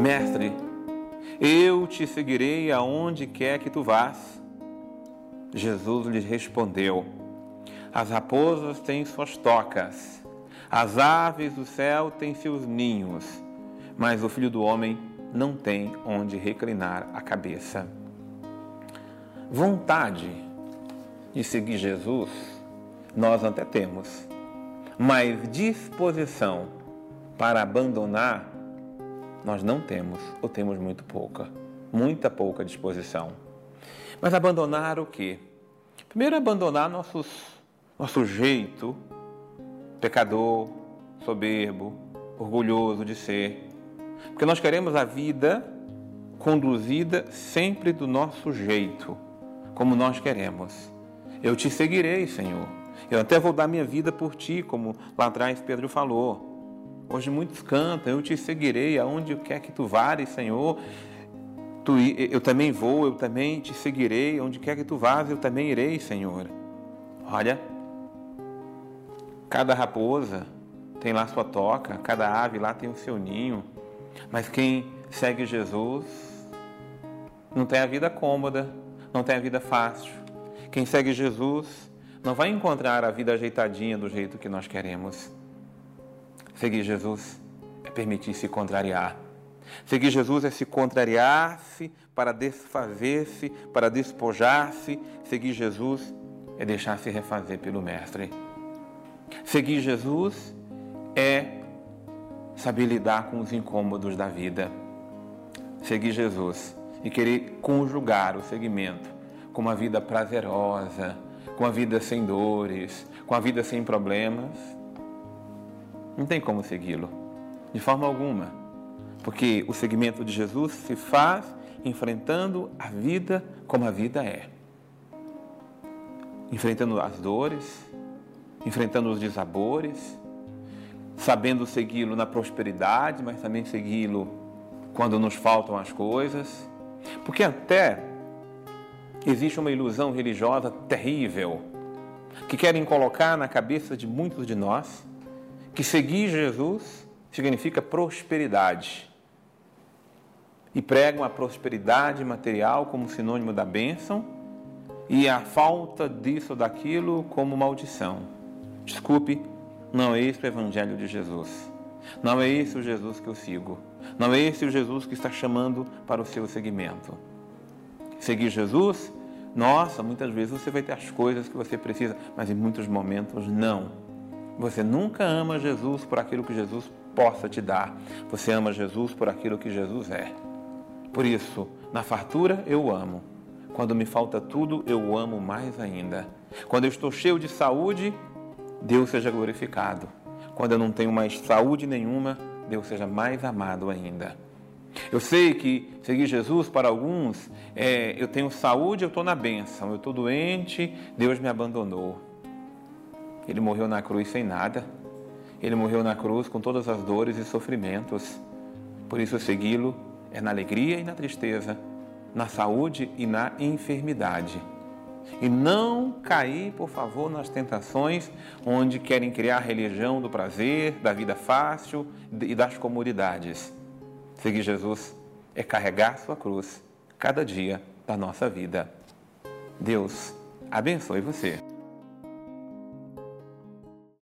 Mestre, eu te seguirei aonde quer que tu vás. Jesus lhe respondeu: as raposas têm suas tocas, as aves do céu têm seus ninhos, mas o Filho do Homem não tem onde reclinar a cabeça. Vontade de seguir Jesus, nós até temos, mas disposição para abandonar, nós não temos, ou temos muita pouca disposição. Mas abandonar o quê? Primeiro, abandonar nosso jeito pecador, soberbo, orgulhoso de ser. Porque nós queremos a vida conduzida sempre do nosso jeito, como nós queremos. Eu te seguirei, Senhor. Eu até vou dar minha vida por ti, como lá atrás Pedro falou. Hoje muitos cantam: eu te seguirei aonde quer que tu vás, Senhor. Eu também vou, eu também te seguirei, onde quer que tu vás, eu também irei, Senhor. Olha, cada raposa tem lá sua toca, cada ave lá tem o seu ninho, mas quem segue Jesus não tem a vida cômoda, não tem a vida fácil. Quem segue Jesus não vai encontrar a vida ajeitadinha do jeito que nós queremos. Seguir Jesus é permitir-se contrariar. Seguir Jesus é se contrariar-se para desfazer-se, para despojar-se. Seguir Jesus é deixar-se refazer pelo Mestre. Seguir Jesus é saber lidar com os incômodos da vida. Seguir Jesus e querer conjugar o seguimento com uma vida prazerosa, com a vida sem dores, com a vida sem problemas, não tem como segui-lo, de forma alguma. Porque o seguimento de Jesus se faz enfrentando a vida como a vida é. Enfrentando as dores, enfrentando os dissabores, sabendo segui-lo na prosperidade, mas também segui-lo quando nos faltam as coisas. Porque até existe uma ilusão religiosa terrível que querem colocar na cabeça de muitos de nós que seguir Jesus significa prosperidade. E pregam a prosperidade material como sinônimo da bênção e a falta disso ou daquilo como maldição. Desculpe, não é esse o Evangelho de Jesus. Não é esse o Jesus que eu sigo. Não é esse o Jesus que está chamando para o seu seguimento. Seguir Jesus, nossa, muitas vezes você vai ter as coisas que você precisa, mas em muitos momentos não. Você nunca ama Jesus por aquilo que Jesus possa te dar. Você ama Jesus por aquilo que Jesus é. Por isso, na fartura eu amo. Quando me falta tudo, eu o amo mais ainda. Quando eu estou cheio de saúde, Deus seja glorificado. Quando eu não tenho mais saúde nenhuma, Deus seja mais amado ainda. Eu sei que seguir Jesus para alguns eu tenho saúde, eu estou na bênção. Eu estou doente, Deus me abandonou. Ele morreu na cruz sem nada. Ele morreu na cruz com todas as dores e sofrimentos. Por isso, segui-lo é na alegria e na tristeza, na saúde e na enfermidade. E não cair, por favor, nas tentações onde querem criar a religião do prazer, da vida fácil e das comodidades. Seguir Jesus é carregar sua cruz cada dia da nossa vida. Deus abençoe você.